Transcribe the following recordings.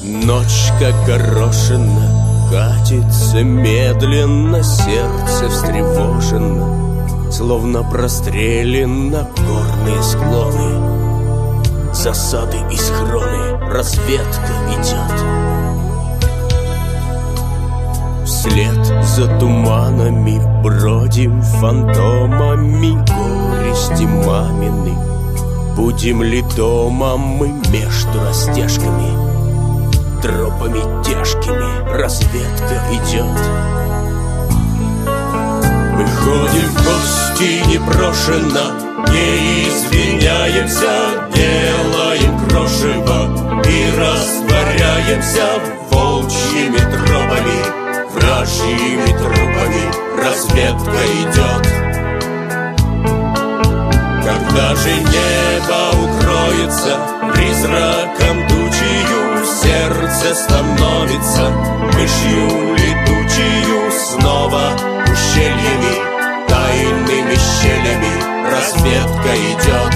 Ночь, как горошина, катится медленно, сердце встревожено, словно прострелено горные склоны, засады и схроны, разведка идет. Вслед за туманами бродим фантомами, горести мамины. Будем ли дома мы между растяжками, тропами тяжкими разведка идет. Мы ходим в гости непрошено, не извиняемся, делаем крошево и растворяемся волчьими тропами, вражьими трупами разведка идет. Когда же небо укроется призраком тучью, сердце становится мышью летучью. Снова ущельями, тайными щелями разведка идет.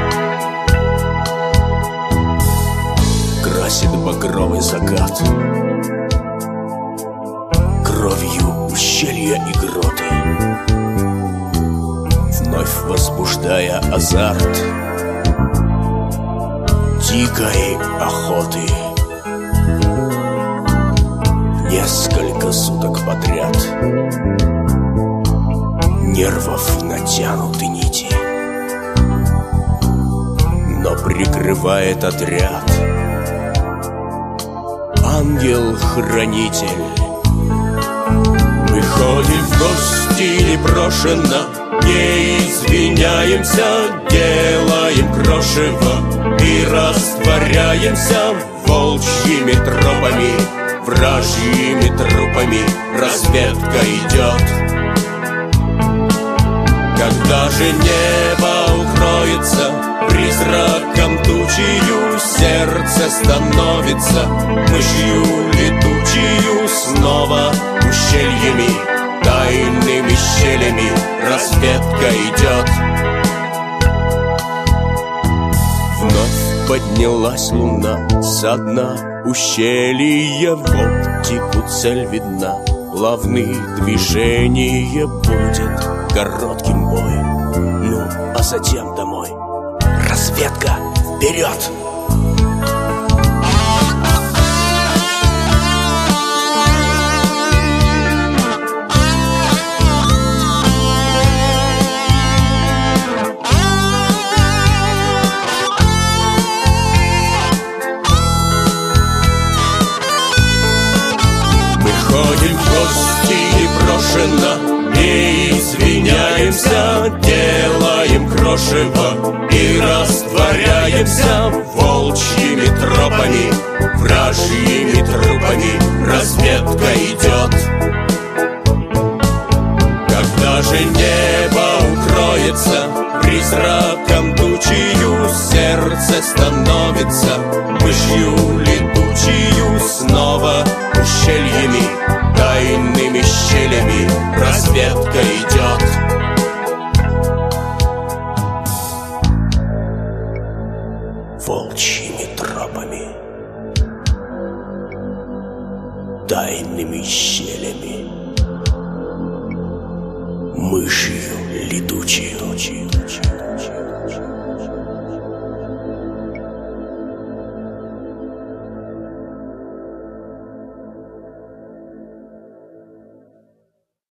Красит багровый закат кровью ущелья и гроты, вновь возбуждая азарт дикой охоты. Несколько суток подряд нервов натянуты нити, но прикрывает отряд ангел-хранитель. Мы ходим в гости непрошено, не извиняемся, делаем крошево и растворяемся волчьими тропами, вражьими трупами разведка идет. Когда же небо укроется призраком тучью, сердце становится мышью летучью. Снова ущельями, тайными щелями разведка идет. Вновь поднялась луна со дна ущелья, в оптику цель видна, плавные движения, будет коротким бой, ну а затем домой. Разведка вперед! Ходим в гости непрошено, не извиняемся, делаем крошево и растворяемся волчьими тропами, вражьими трупами разведка идет. Когда же небо укроется призраком тучью, сердце становится мышью летучью. Снова ущельями, тайными щелями разведка идет. Волчьими тропами, тайными щелями, мышью летучей.